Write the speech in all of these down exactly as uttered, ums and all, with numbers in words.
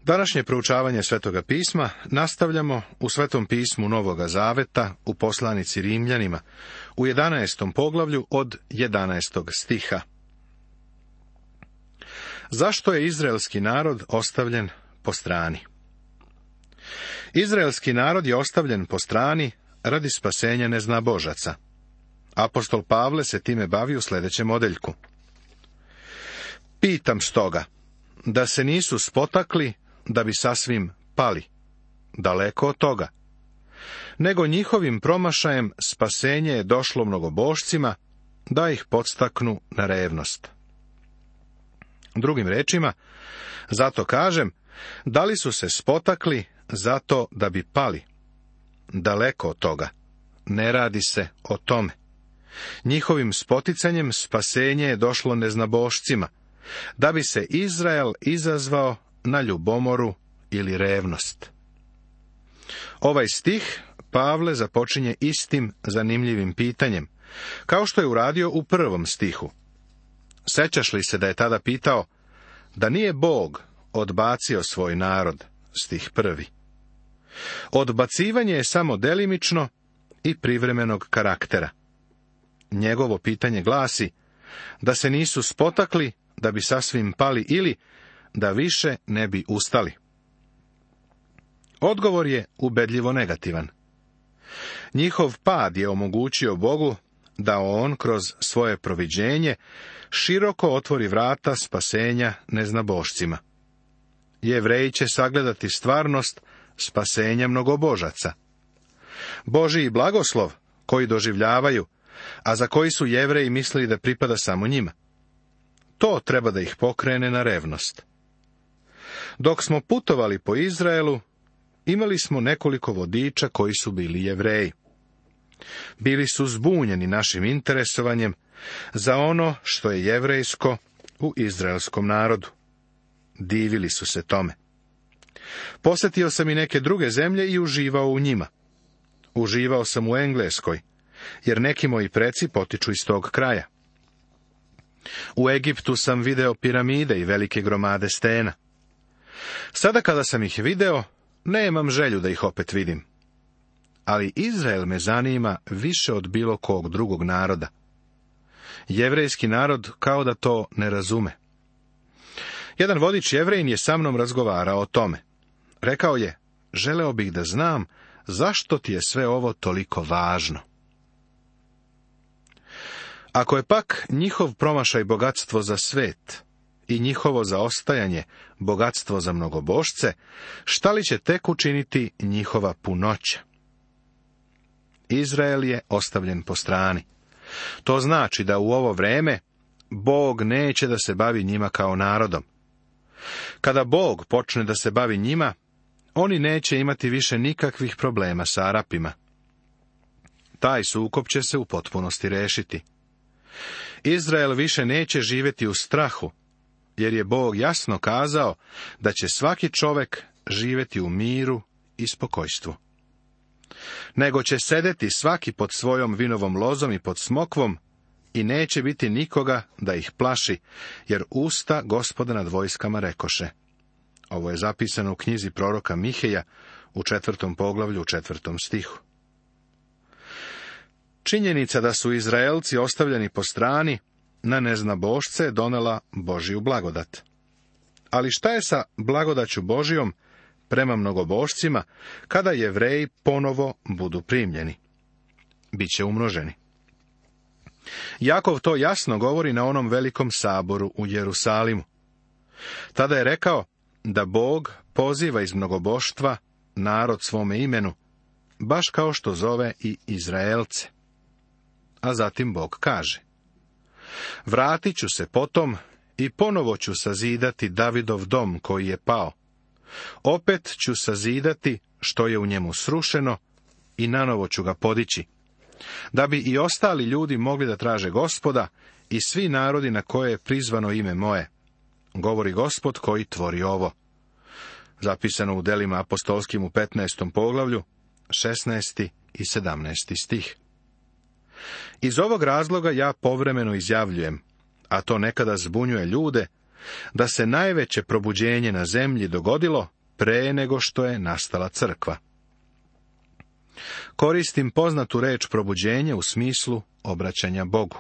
Današnje proučavanje Svetoga pisma nastavljamo u Svetom pismu Novoga Zaveta u poslanici Rimljanima u jedanaestom poglavlju od jedanaestog stiha. Zašto je izraelski narod ostavljen po strani? Izraelski narod je ostavljen po strani radi spasenja neznabožaca. Apostol Pavle se time bavi u sljedećem odeljku. Pitam stoga, da se nisu spotakli da bi sasvim pali, daleko od toga, nego njihovim promašajem spasenje je došlo mnogobošcima da ih podstaknu na revnost. Drugim rečima, zato kažem, da li su se spotakli zato da bi pali? Daleko od toga, ne radi se o tome. Njihovim spoticanjem spasenje je došlo neznabošcima, da bi se Izrael izazvao na ljubomoru ili revnost. Ovaj stih Pavle započinje istim zanimljivim pitanjem, kao što je uradio u prvom stihu. Sećaš li se da je tada pitao, da nije Bog odbacio svoj narod, stih prvi. Odbacivanje je samo delimično i privremenog karaktera. Njegovo pitanje glasi, da se nisu spotakli da bi sasvim pali ili da više ne bi ustali. Odgovor je ubedljivo negativan. Njihov pad je omogućio Bogu da on kroz svoje proviđenje široko otvori vrata spasenja neznabošcima. Jevreji će sagledati stvarnost spasenja mnogobožaca. Božji blagoslov koji doživljavaju, a za koji su Jevreji mislili da pripada samo njima. To treba da ih pokrene na revnost. Dok smo putovali po Izraelu, imali smo nekoliko vodiča koji su bili Jevreji. Bili su zbunjeni našim interesovanjem za ono što je jevrejsko u izraelskom narodu. Divili su se tome. Posjetio sam i neke druge zemlje i uživao u njima. Uživao sam u Engleskoj, jer neki moji preci potiču iz tog kraja. U Egiptu sam video piramide i velike gromade stena. Sada kada sam ih video, nemam želju da ih opet vidim. Ali Izrael me zanima više od bilo kog drugog naroda. Jevrejski narod kao da to ne razume. Jedan vodič Jevrejin je sa mnom razgovarao o tome. Rekao je, želeo bih da znam zašto ti je sve ovo toliko važno. Ako je pak njihov promašaj bogatstvo za svet i njihovo zaostajanje bogatstvo za mnogobošce, šta li će tek učiniti njihova punoća? Izrael je ostavljen po strani. To znači da u ovo vreme Bog neće da se bavi njima kao narodom. Kada Bog počne da se bavi njima, oni neće imati više nikakvih problema sa Arapima. Taj sukob će se u potpunosti rešiti. Izrael više neće živjeti u strahu, jer je Bog jasno kazao da će svaki čovek živjeti u miru i spokojstvu. Nego će sedeti svaki pod svojom vinovom lozom i pod smokvom i neće biti nikoga da ih plaši, jer usta Gospoda nad vojskama rekoše. Ovo je zapisano u knjizi proroka Miheja u četvrtom poglavlju u četvrtom stihu. Činjenica da su Izraelci ostavljeni po strani na neznabošce donela Božju blagodat. Ali šta je sa blagodaću Božijom prema mnogobošcima kada Jevreji ponovo budu primljeni? Biće umnoženi. Jakov to jasno govori na onom velikom saboru u Jerusalimu. Tada je rekao da Bog poziva iz mnogoboštva narod svome imenu, baš kao što zove i Izraelce. A zatim Bog kaže, vratit ću se potom i ponovo ću sazidati Davidov dom koji je pao. Opet ću sazidati što je u njemu srušeno i nanovo ću ga podići, da bi i ostali ljudi mogli da traže Gospoda i svi narodi na koje je prizvano ime moje. Govori Gospod koji tvori ovo. Zapisano u delima apostolskim u petnaestom poglavlju, šesnaesti i sedamnaesti stih. Iz ovog razloga ja povremeno izjavljujem, a to nekada zbunjuje ljude, da se najveće probuđenje na zemlji dogodilo pre nego što je nastala crkva. Koristim poznatu reč probuđenje u smislu obraćanja Bogu.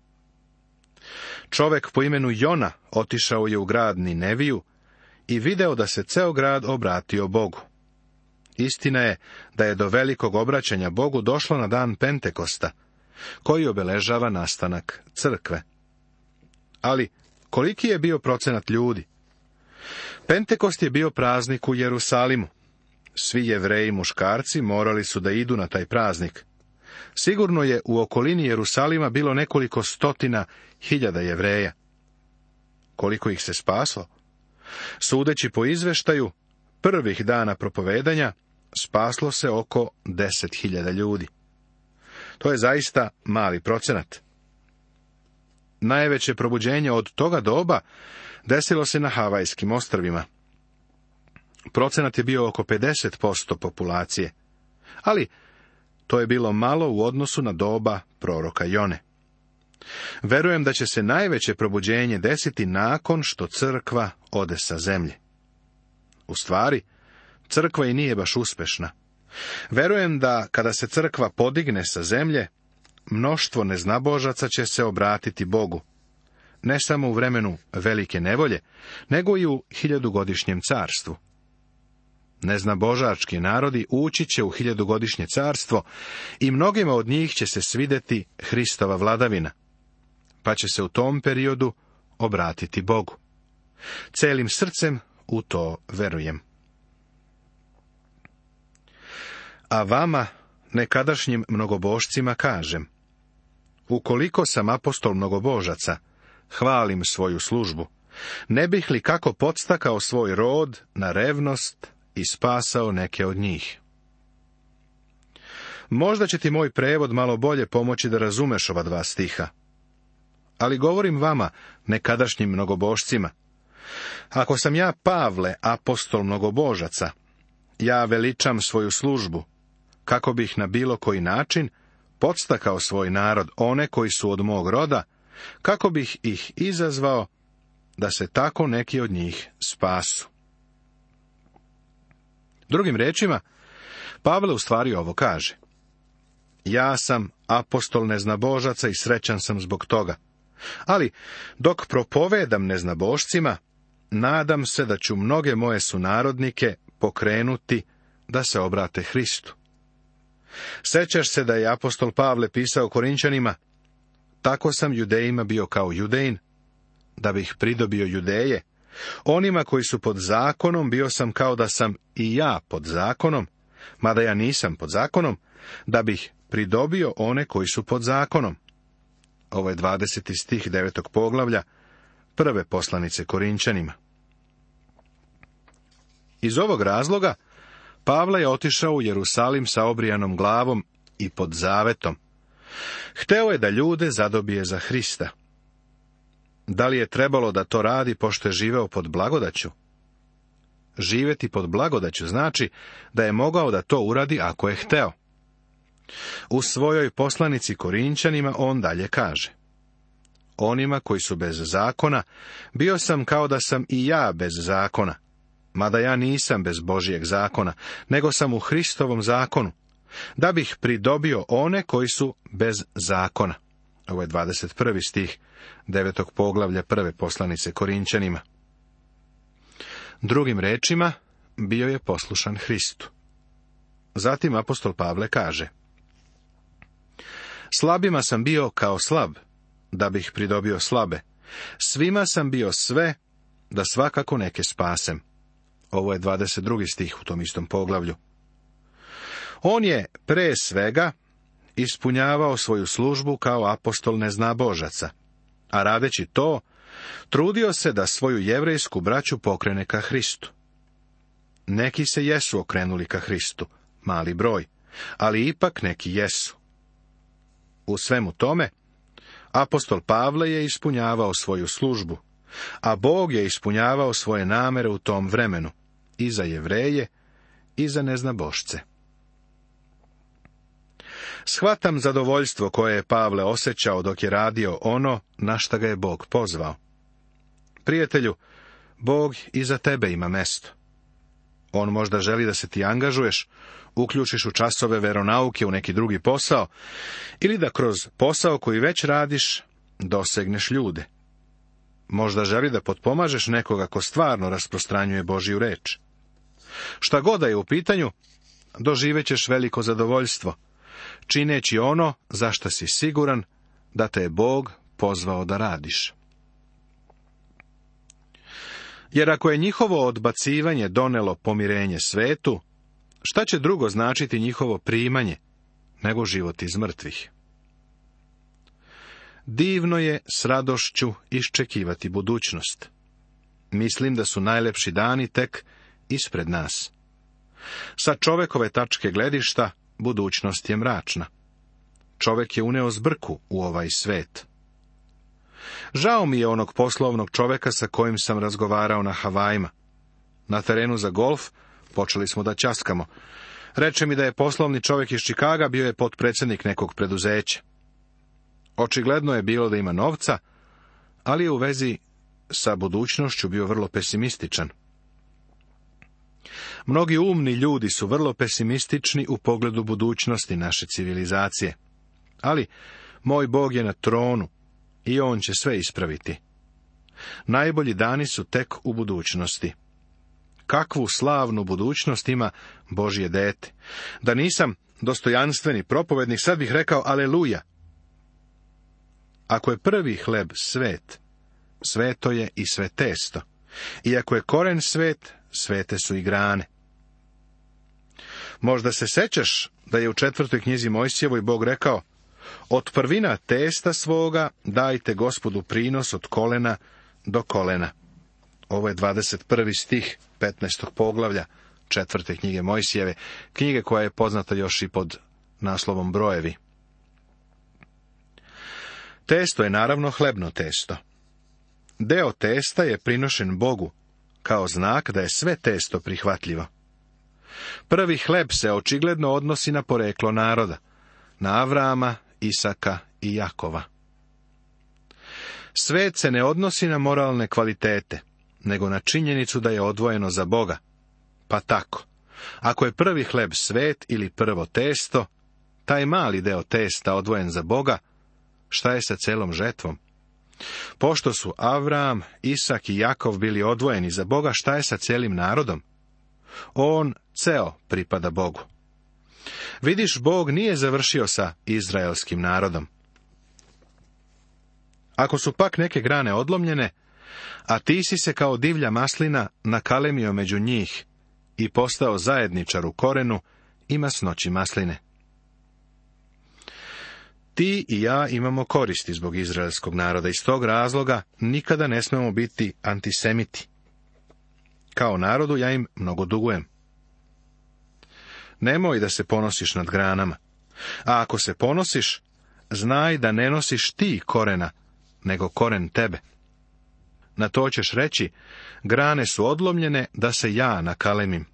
Čovek po imenu Jona otišao je u grad Nineviju i video da se ceo grad obratio Bogu. Istina je da je do velikog obraćanja Bogu došlo na dan Pentekosta, koji obeležava nastanak crkve. Ali koliki je bio procenat ljudi? Pentekost je bio praznik u Jerusalimu. Svi Jevreji muškarci morali su da idu na taj praznik. Sigurno je u okolini Jerusalima bilo nekoliko stotina hiljada Jevreja. Koliko ih se spaslo? Sudeći po izveštaju, prvih dana propovedanja spaslo se oko deset hiljada ljudi. To je zaista mali procenat. Najveće probuđenje od toga doba desilo se na Havajskim ostrvima. Procenat je bio oko pedeset posto populacije, ali to je bilo malo u odnosu na doba proroka Jone. Verujem da će se najveće probuđenje desiti nakon što crkva ode sa zemlje. U stvari, crkva i nije baš uspešna. Verujem da kada se crkva podigne sa zemlje, mnoštvo neznabožaca će se obratiti Bogu, ne samo u vremenu velike nevolje, nego i u hiljadugodišnjem carstvu. Neznabožački narodi ući će u hiljadugodišnje carstvo i mnogima od njih će se svideti Hristova vladavina, pa će se u tom periodu obratiti Bogu. Celim srcem u to verujem. A vama, nekadašnjim mnogobožcima, kažem, ukoliko sam apostol mnogobožaca, hvalim svoju službu, ne bih li kako podstakao svoj rod na revnost i spasao neke od njih. Možda će ti moj prevod malo bolje pomoći da razumeš ova dva stiha. Ali govorim vama, nekadašnjim mnogobožcima, ako sam ja Pavle, apostol mnogobožaca, ja veličam svoju službu, kako bih na bilo koji način podstakao svoj narod, one koji su od mog roda, kako bih ih izazvao da se tako neki od njih spasu. Drugim rečima, Pavle u stvari ovo kaže. Ja sam apostol neznabožaca i srećan sam zbog toga. Ali, dok propovedam neznabošcima, nadam se da ću mnoge moje sunarodnike pokrenuti da se obrate Hristu. Sećaš se da je apostol Pavle pisao Korinčanima, tako sam Judejima bio kao Judejin, da bih pridobio Judeje. Onima koji su pod zakonom bio sam kao da sam i ja pod zakonom, mada ja nisam pod zakonom, da bih pridobio one koji su pod zakonom. Ovo je dvadeseti stih devetog poglavlja prve poslanice Korinčanima. Iz ovog razloga Pavle je otišao u Jerusalim sa obrijanom glavom i pod zavetom. Hteo je da ljude zadobije za Hrista. Da li je trebalo da to radi pošto je živeo pod blagodaću? Živeti pod blagodaću znači da je mogao da to uradi ako je hteo. U svojoj poslanici Korinčanima on dalje kaže: onima koji su bez zakona, bio sam kao da sam i ja bez zakona, mada ja nisam bez Božijeg zakona, nego sam u Hristovom zakonu, da bih pridobio one koji su bez zakona. Ovo je dvadeset prvi stih devetog poglavlja prve poslanice Korinčanima. Drugim rečima, bio je poslušan Hristu. Zatim apostol Pavle kaže: slabima sam bio kao slab, da bih pridobio slabe. Svima sam bio sve, da svakako neke spasem. Ovo je dvadeset drugi stih u tom istom poglavlju. On je pre svega ispunjavao svoju službu kao apostol neznabožaca, a radeći to, trudio se da svoju jevrejsku braću pokrene ka Hristu. Neki se jesu okrenuli ka Hristu, mali broj, ali ipak neki jesu. U svemu tome, apostol Pavle je ispunjavao svoju službu, a Bog je ispunjavao svoje namere u tom vremenu, i za Jevreje, i za neznabošce. Shvatam zadovoljstvo koje je Pavle osjećao dok je radio ono na šta ga je Bog pozvao. Prijatelju, Bog i za tebe ima mesto. On možda želi da se ti angažuješ, uključiš u časove veronauke u neki drugi posao, ili da kroz posao koji već radiš, dosegneš ljude. Možda želi da potpomažeš nekoga ko stvarno rasprostranjuje Božju reč. Šta god da je u pitanju, doživećeš veliko zadovoljstvo, čineći ono za što si siguran da te je Bog pozvao da radiš. Jer ako je njihovo odbacivanje donelo pomirenje svetu, šta će drugo značiti njihovo primanje, nego život iz mrtvih? Divno je s radošću iščekivati budućnost. Mislim da su najlepši dani tek ispred nas. Sa čovekove tačke gledišta, budućnost je mračna. Čovek je uneo zbrku u ovaj svet. Žao mi je onog poslovnog čoveka sa kojim sam razgovarao na Havajima. Na terenu za golf počeli smo da ćaskamo. Reče mi da je poslovni čovek iz Čikaga, bio je potpredsjednik nekog preduzeća. Očigledno je bilo da ima novca, ali je u vezi sa budućnošću bio vrlo pesimističan. Mnogi umni ljudi su vrlo pesimistični u pogledu budućnosti naše civilizacije. Ali moj Bog je na tronu i on će sve ispraviti. Najbolji dani su tek u budućnosti. Kakvu slavnu budućnost ima Božje dete. Da nisam dostojanstveni propovednik, sad bih rekao aleluja. Ako je prvi hleb svet, sveto je i sve testo. I ako je koren svet, svete su i grane. Možda se sećaš da je u četvrtoj knjizi Mojsijevoj Bog rekao: od prvina testa svoga dajte Gospodu prinos od kolena do kolena. Ovo je dvadeset prvi stih petnaestog poglavlja četvrte knjige Mojsijeve, knjige koja je poznata još i pod naslovom Brojevi. Testo je naravno hlebno testo. Deo testa je prinošen Bogu, kao znak da je sve testo prihvatljivo. Prvi hleb se očigledno odnosi na poreklo naroda, na Avrama, Isaka i Jakova. Svet se ne odnosi na moralne kvalitete, nego na činjenicu da je odvojeno za Boga. Pa tako, ako je prvi hleb svet ili prvo testo, taj mali deo testa odvojen za Boga, šta je sa celom žetvom? Pošto su Avram, Isak i Jakov bili odvojeni za Boga, šta je sa celim narodom? On ceo pripada Bogu. Vidiš, Bog nije završio sa izraelskim narodom. Ako su pak neke grane odlomljene, a ti si se kao divlja maslina nakalemio među njih i postao zajedničar u korenu i masnoći masline. Ti i ja imamo koristi zbog izraelskog naroda, iz tog razloga nikada ne smemo biti antisemiti. Kao narodu ja im mnogo dugujem. Nemoj da se ponosiš nad granama, a ako se ponosiš, znaj da ne nosiš ti korena, nego koren tebe. Na to ćeš reći: grane su odlomljene da se ja nakalemim.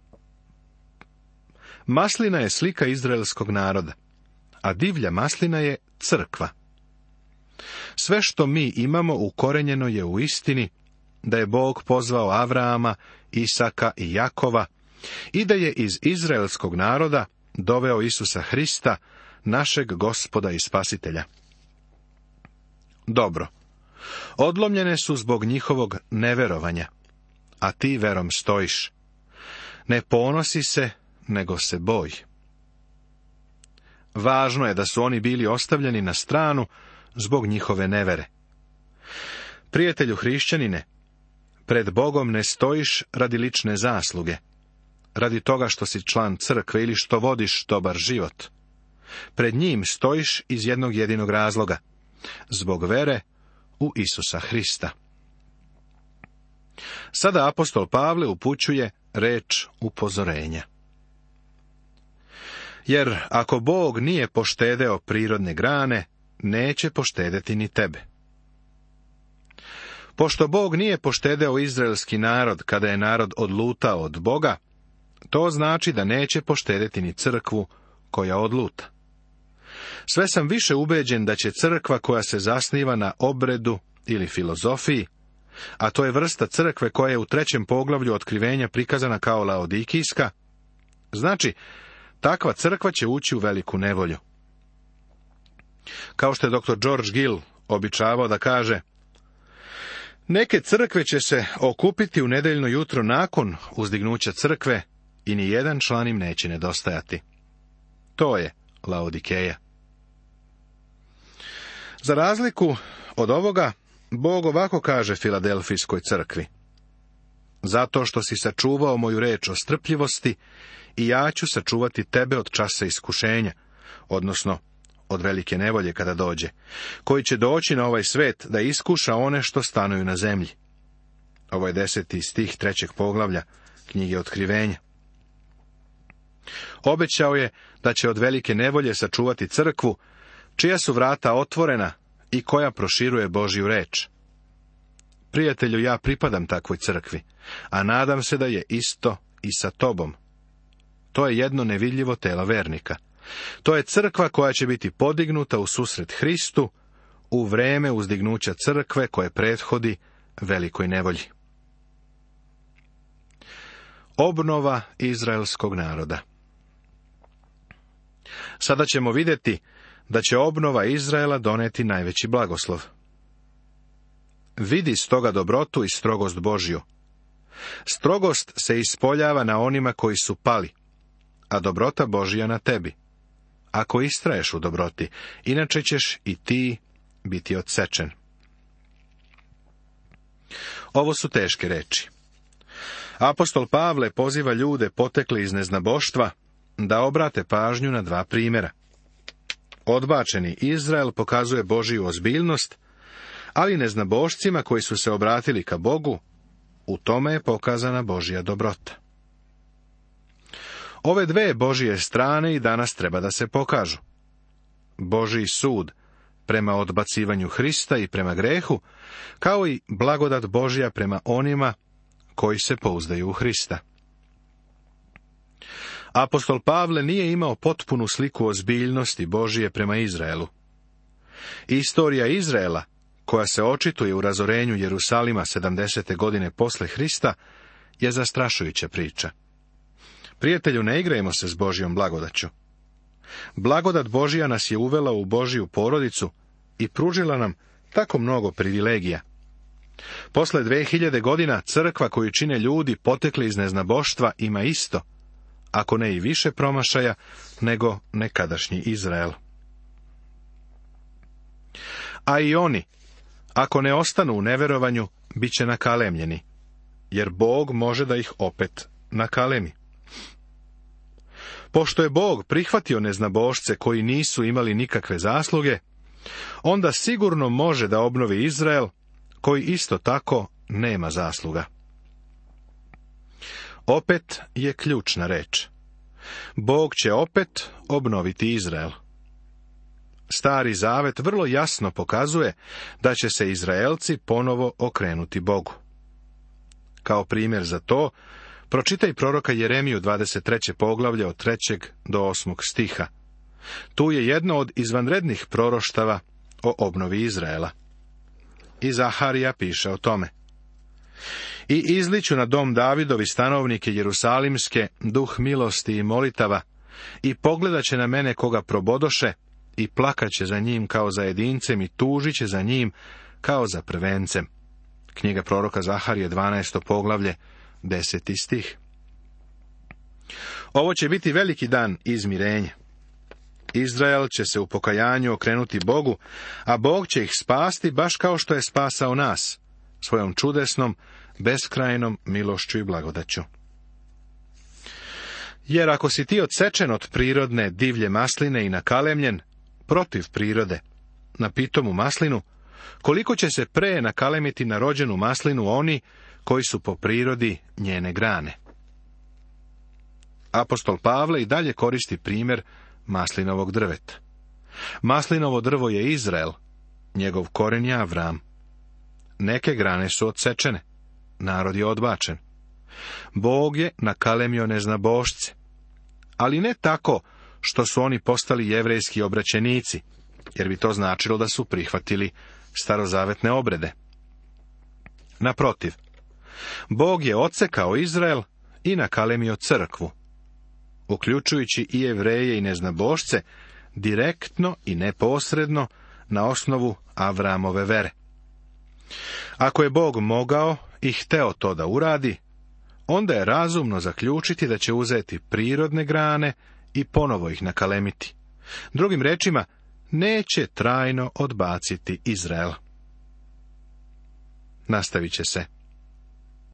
Maslina je slika izraelskog naroda, a divlja maslina je crkva. Sve što mi imamo ukorenjeno je u istini da je Bog pozvao Avrama, Isaka i Jakova i da je iz izraelskog naroda doveo Isusa Hrista, našeg Gospoda i Spasitelja. Dobro, odlomljene su zbog njihovog neverovanja, a ti verom stojiš. Ne ponosi se, nego se boj. Važno je da su oni bili ostavljeni na stranu zbog njihove nevere. Prijatelju hrišćanine, pred Bogom ne stojiš radi lične zasluge, radi toga što si član crkve ili što vodiš dobar život. Pred njim stojiš iz jednog jedinog razloga, zbog vere u Isusa Hrista. Sada apostol Pavle upućuje reč upozorenja. Jer ako Bog nije poštedeo prirodne grane, neće poštedeti ni tebe. Pošto Bog nije poštedeo izraelski narod kada je narod odlutao od Boga, to znači da neće poštedeti ni crkvu koja odluta. Sve sam više ubeđen da će crkva koja se zasniva na obredu ili filozofiji, a to je vrsta crkve koja je u trećem poglavlju Otkrivenja prikazana kao laodikijska, znači, takva crkva će ući u veliku nevolju. Kao što je doktor George Gill običavao da kaže, neke crkve će se okupiti u nedeljno jutro nakon uzdignuća crkve i ni jedan član im neće nedostajati. To je Laodikeja. Za razliku od ovoga, Bog ovako kaže Filadelfijskoj crkvi. Zato što si sačuvao moju reč o strpljivosti, i ja ću sačuvati tebe od časa iskušenja, odnosno od velike nevolje kada dođe, koji će doći na ovaj svet da iskuša one što stanuju na zemlji. Ovo je deseti stih trećeg poglavlja knjige Otkrivenja. Obećao je da će od velike nevolje sačuvati crkvu, čija su vrata otvorena i koja proširuje Božju reč. Prijatelju, ja pripadam takvoj crkvi, a nadam se da je isto i sa tobom. To je jedno nevidljivo telo vernika. To je crkva koja će biti podignuta u susret Hristu u vreme uzdignuća crkve koje prethodi velikoj nevolji. Obnova izraelskog naroda. Sada ćemo vidjeti da će obnova Izraela doneti najveći blagoslov. Vidi stoga dobrotu i strogost Božju. Strogost se ispoljava na onima koji su pali, a dobrota Božja na tebi. Ako istraješ u dobroti, inače ćeš i ti biti odsečen. Ovo su teške reči. Apostol Pavle poziva ljude potekli iz neznaboštva da obrate pažnju na dva primjera. Odbačeni Izrael pokazuje Božju ozbiljnost, ali neznabošcima koji su se obratili ka Bogu, u tome je pokazana Božja dobrota. Ove dve Božje strane i danas treba da se pokažu. Božji sud prema odbacivanju Hrista i prema grehu, kao i blagodat Božja prema onima koji se pouzdaju u Hrista. Apostol Pavle nije imao potpunu sliku ozbiljnosti Božije prema Izraelu. Istorija Izraela, koja se očituje u razorenju Jerusalima sedamdesete godine posle Hrista, je zastrašujuća priča. Prijatelju, ne igrajmo se s Božjom blagodaću. Blagodat Božja nas je uvela u Božju porodicu i pružila nam tako mnogo privilegija. Posle dve hiljade godina crkva koju čine ljudi potekli iz neznaboštva ima isto, ako ne i više promašaja, nego nekadašnji Izrael. A i oni, ako ne ostanu u neverovanju, bit će nakalemljeni, jer Bog može da ih opet nakalemi. Pošto je Bog prihvatio neznabošce koji nisu imali nikakve zasluge, onda sigurno može da obnovi Izrael, koji isto tako nema zasluga. Opet je ključna reč. Bog će opet obnoviti Izrael. Stari zavet vrlo jasno pokazuje da će se Izraelci ponovo okrenuti Bogu. Kao primjer za to, pročitaj proroka Jeremiju dvadeset treće poglavlje od trećeg do osmog stiha. Tu je jedno od izvanrednih proroštava o obnovi Izraela. I Zaharija piše o tome. I izliću na dom Davidovi stanovnike Jerusalimske duh milosti i molitava, i pogledat će na mene koga probodoše, i plakaće za njim kao za jedincem, i tužit će za njim kao za prvencem. Knjiga proroka Zaharije, dvanaesto poglavlje, deseti stih. Ovo će biti veliki dan izmirenja. Izrael će se u pokajanju okrenuti Bogu, a Bog će ih spasti baš kao što je spasao nas, svojom čudesnom, beskrajnom milošću i blagodaću. Jer ako si ti odsečen od prirodne divlje masline i nakalemljen, protiv prirode, na pitomu maslinu, koliko će se pre nakalemiti na rođenu maslinu oni koji su po prirodi njene grane. Apostol Pavle i dalje koristi primjer maslinovog drveta. Maslinovo drvo je Izrael, njegov koren je Avram. Neke grane su odsečene, narod je odbačen. Bog je nakalemio neznabošce, ali ne tako što su oni postali jevrejski obraćenici, jer bi to značilo da su prihvatili starozavetne obrede. Naprotiv, Bog je odsekao Izrael i nakalemio crkvu, uključujući i Jevreje i neznabošce, direktno i neposredno na osnovu Avramove vere. Ako je Bog mogao i hteo to da uradi, onda je razumno zaključiti da će uzeti prirodne grane i ponovo ih nakalemiti. Drugim rečima, neće trajno odbaciti Izrael. Nastavit će se.